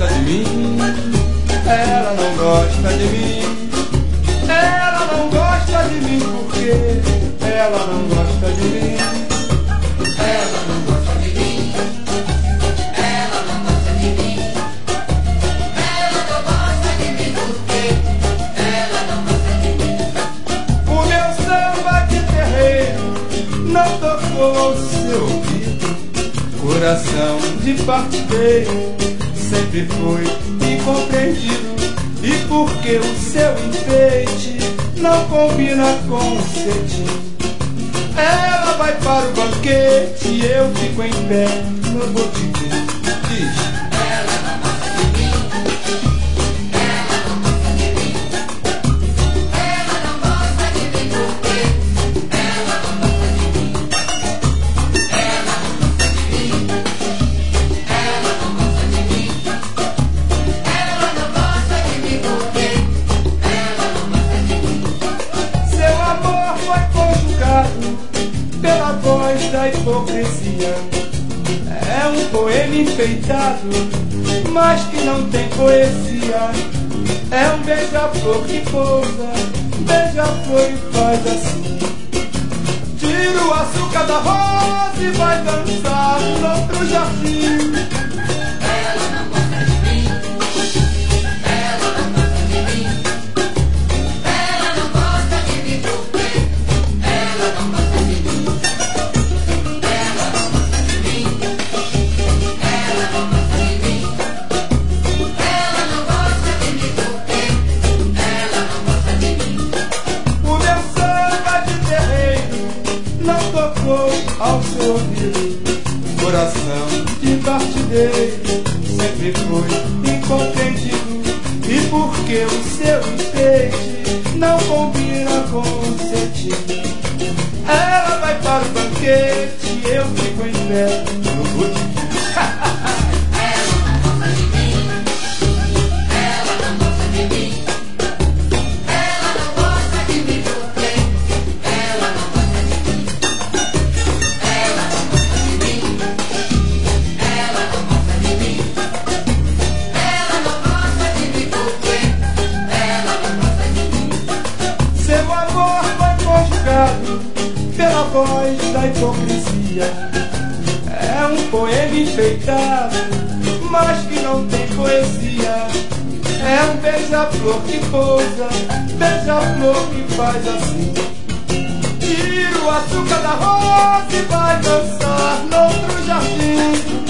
gosta de mim, ela não gosta de mim. Ela não gosta de mim porque ela não gosta de mim. Ela não gosta de mim. Ela não gosta de mim. Ela não gosta de mim porque ela não gosta de mim. O meu samba de terreiro não tocou ao seu ouvido. Coração de partideiro sempre foi incompreendido. E porque o seu enfeite não combina com o cetim, ela vai para o banquete e eu fico em pé no botiquim. Diz: ela não gosta de mim. Ela não gosta de mim. Ela não gosta de mim porque ela não gosta de mim. Ela não gosta de mim. Ela não gosta de mim. Ela não gosta de mim porque ela não gosta de mim. Seu amor foi conjugado pela voz da hipocrisia. É um poema enfeitado, mas que não tem poesia. É um beija-flor que pousa, beija-flor e faz assim. Tira o açúcar da rosa e vai dançar no outro jardim. Ela não gosta de mim. Ela não gosta de mim. Ela não gosta de mim porque ela não gosta de mim. Ela não gosta de mim. Ela não gosta de mim. Ela não gosta de mim porque ela não gosta de mim. O meu samba de terreiro não tocou ao seu ouvido. Coração de partideiro sempre foi incompreendido. E porque o seu enfeite não combina com o cetim, ela vai para o banquete e eu fico em pé no botiquim. Ela não gosta de mim. Ela não gosta de mim. Ela não gosta de mim porque ela não gosta de mim. Ela não gosta de mim. Ela não gosta de mim. Ela não gosta de mim porque ela não gosta de mim. Seu amor foi conjugado pela voz da hipocrisia. É um poema enfeitado, mas que não tem poesia. É um beija-flor que pousa, beija-flor que faz assim. Tira o açúcar da rosa e vai dançar no outro jardim.